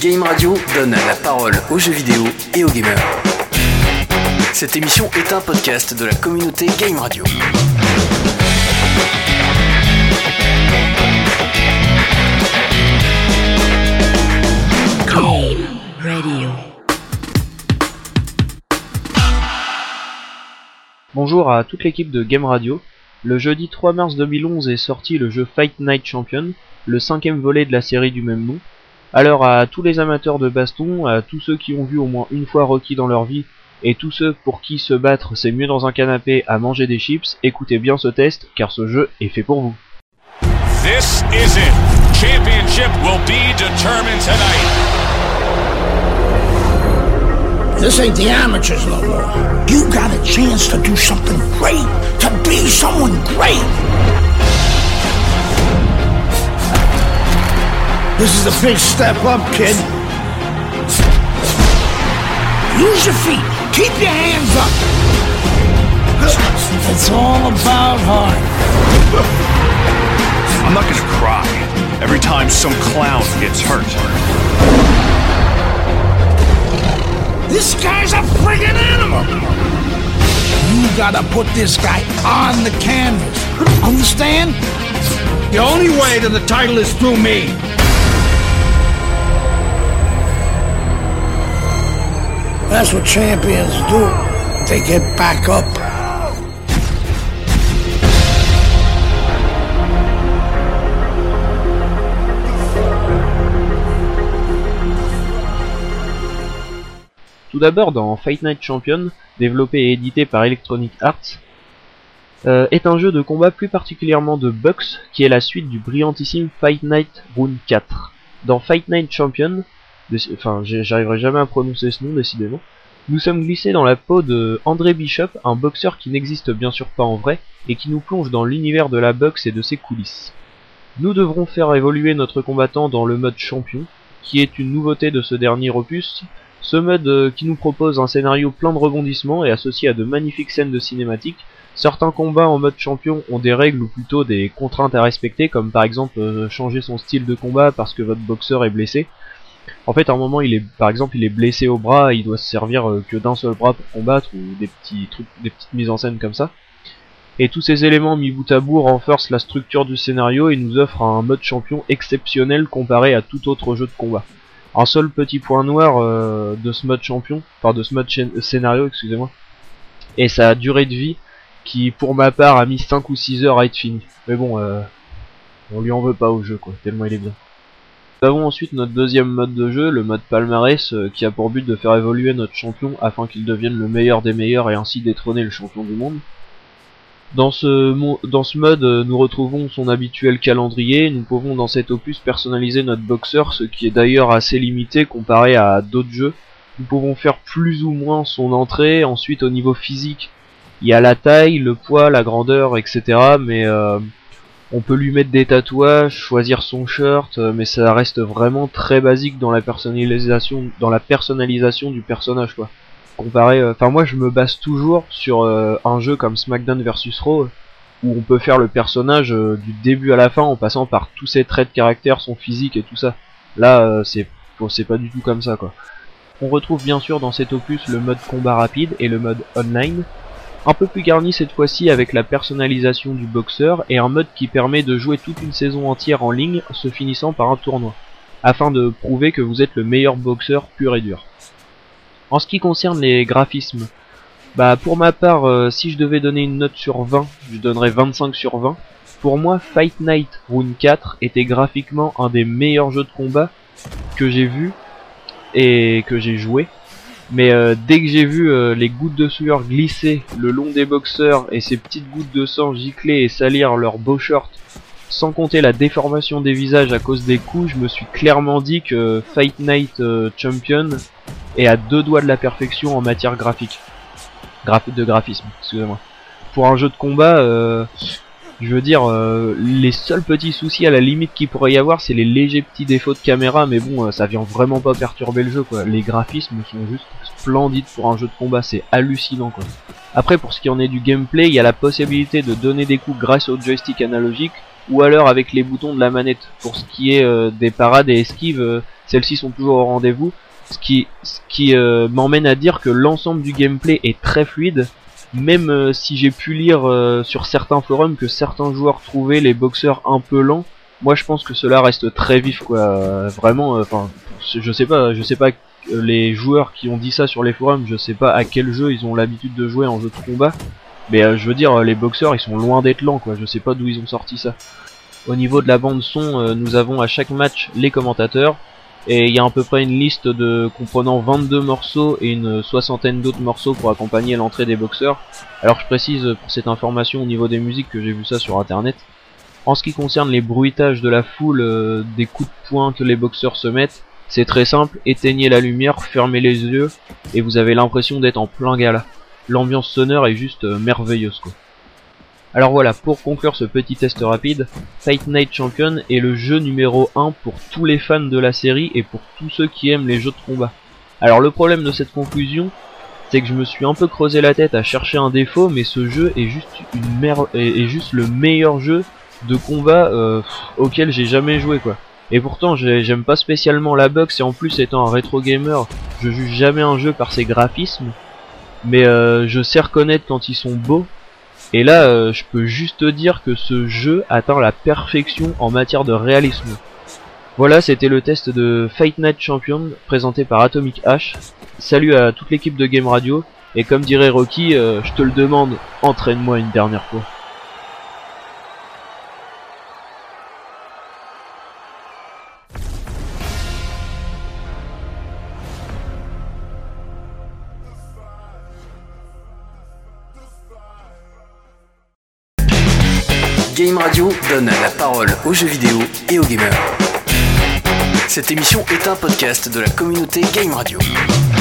Game Radio donne la parole aux jeux vidéo et aux gamers. Cette émission est un podcast de la communauté Game Radio. Game Radio. Bonjour à toute l'équipe de Game Radio. Le jeudi 3 mars 2011 est sorti le jeu Fight Night Champion, le 5e volet de la série du même nom. Alors à tous les amateurs de baston, à tous ceux qui ont vu au moins une fois Rocky dans leur vie, et tous ceux pour qui se battre c'est mieux dans un canapé à manger des chips, écoutez bien ce test car ce jeu est fait pour vous. This is it. Championship will be determined tonight. This ain't the amateurs no more. You got a chance to do something great, to be someone great. This is a big step up, kid. Use your feet. Keep your hands up. It's all about heart. I'm not gonna cry every time some clown gets hurt. This guy's a friggin' animal. You gotta put this guy on the canvas. Understand? The only way to the title is through me. That's what champions do. They get back up. Tout d'abord, dans Fight Night Champion, développé et édité par Electronic Arts, est un jeu de combat plus particulièrement de boxe, qui est la suite du brillantissime Fight Night Round 4. Dans Fight Night Champion, j'arriverai jamais à prononcer ce nom décidément, nous sommes glissés dans la peau de André Bishop, un boxeur qui n'existe bien sûr pas en vrai, et qui nous plonge dans l'univers de la boxe et de ses coulisses. Nous devrons faire évoluer notre combattant dans le mode champion, qui est une nouveauté de ce dernier opus. Ce mode qui nous propose un scénario plein de rebondissements et associé à de magnifiques scènes de cinématiques. Certains combats en mode champion ont des règles ou plutôt des contraintes à respecter, comme par exemple changer son style de combat parce que votre boxeur est blessé. En fait, à un moment, il est blessé au bras, il doit se servir que d'un seul bras pour combattre, ou des petits trucs, des petites mises en scène comme ça. Et tous ces éléments mis bout à bout renforcent la structure du scénario et nous offrent un mode champion exceptionnel comparé à tout autre jeu de combat. Un seul petit point noir de ce mode champion, enfin de ce mode scénario, excusez-moi, et sa durée de vie, qui pour ma part a mis 5 ou 6 heures à être fini. Mais bon, on lui en veut pas au jeu quoi, tellement il est bien. Nous avons ensuite notre deuxième mode de jeu, le mode palmarès, qui a pour but de faire évoluer notre champion afin qu'il devienne le meilleur des meilleurs et ainsi détrôner le champion du monde. Dans ce mode, nous retrouvons son habituel calendrier, nous pouvons dans cet opus personnaliser notre boxeur, ce qui est d'ailleurs assez limité comparé à d'autres jeux. Nous pouvons faire plus ou moins son entrée, ensuite au niveau physique, il y a la taille, le poids, la grandeur, etc. Mais on peut lui mettre des tatouages, choisir son shirt, mais ça reste vraiment très basique dans la personnalisation du personnage quoi. Moi je me base toujours sur un jeu comme SmackDown vs Raw où on peut faire le personnage du début à la fin en passant par tous ses traits de caractère, son physique et tout ça. Là c'est pas du tout comme ça quoi. On retrouve bien sûr dans cet opus le mode combat rapide et le mode online, un peu plus garni cette fois-ci avec la personnalisation du boxeur et un mode qui permet de jouer toute une saison entière en ligne se finissant par un tournoi, afin de prouver que vous êtes le meilleur boxeur pur et dur. En ce qui concerne les graphismes, pour ma part, si je devais donner une note sur 20, je donnerais 25 sur 20. Pour moi, Fight Night Round 4 était graphiquement un des meilleurs jeux de combat que j'ai vu et que j'ai joué. Mais dès que j'ai vu les gouttes de sueur glisser le long des boxeurs et ces petites gouttes de sang gicler et salir leurs beaux shorts, sans compter la déformation des visages à cause des coups, je me suis clairement dit que Fight Night Champion est à deux doigts de la perfection en matière graphique. De graphisme, excusez-moi. Pour un jeu de combat, je veux dire, les seuls petits soucis à la limite qu'il pourrait y avoir, c'est les légers petits défauts de caméra, mais bon, ça vient vraiment pas perturber le jeu quoi. Les graphismes sont juste splendides pour un jeu de combat, c'est hallucinant quoi. Après, pour ce qui en est du gameplay, il y a la possibilité de donner des coups grâce au joystick analogique, ou alors avec les boutons de la manette. Pour ce qui est des parades et esquives, celles-ci sont toujours au rendez-vous, ce qui m'emmène à dire que l'ensemble du gameplay est très fluide, même si j'ai pu lire sur certains forums que certains joueurs trouvaient les boxeurs un peu lents. Moi je pense que cela reste très vif quoi, vraiment, je sais pas les joueurs qui ont dit ça sur les forums, je sais pas à quel jeu ils ont l'habitude de jouer en jeu de combat, mais je veux dire les boxeurs ils sont loin d'être lents quoi, je sais pas d'où ils ont sorti ça. Au niveau de la bande son, nous avons à chaque match les commentateurs, et il y a à peu près une liste comprenant 22 morceaux et une soixantaine d'autres morceaux pour accompagner l'entrée des boxeurs. Alors je précise pour cette information au niveau des musiques que j'ai vu ça sur internet. En ce qui concerne les bruitages de la foule, des coups de poing que les boxeurs se mettent, c'est très simple, éteignez la lumière, fermez les yeux, et vous avez l'impression d'être en plein gala. L'ambiance sonore est juste merveilleuse quoi. Alors voilà, pour conclure ce petit test rapide, Fight Night Champion est le jeu numéro 1 pour tous les fans de la série et pour tous ceux qui aiment les jeux de combat. Alors le problème de cette conclusion, c'est que je me suis un peu creusé la tête à chercher un défaut, mais ce jeu est juste le meilleur jeu de combat auquel j'ai jamais joué quoi. Et pourtant j'aime pas spécialement la boxe, et en plus étant un rétro gamer, je juge jamais un jeu par ses graphismes, mais je sais reconnaître quand ils sont beaux. Et là je peux juste dire que ce jeu atteint la perfection en matière de réalisme. Voilà, c'était le test de Fight Night Champion présenté par Atomic H. Salut à toute l'équipe de Game Radio, et comme dirait Rocky, je te le demande, entraîne-moi une dernière fois. Game Radio donne la parole aux jeux vidéo et aux gamers. Cette émission est un podcast de la communauté Game Radio.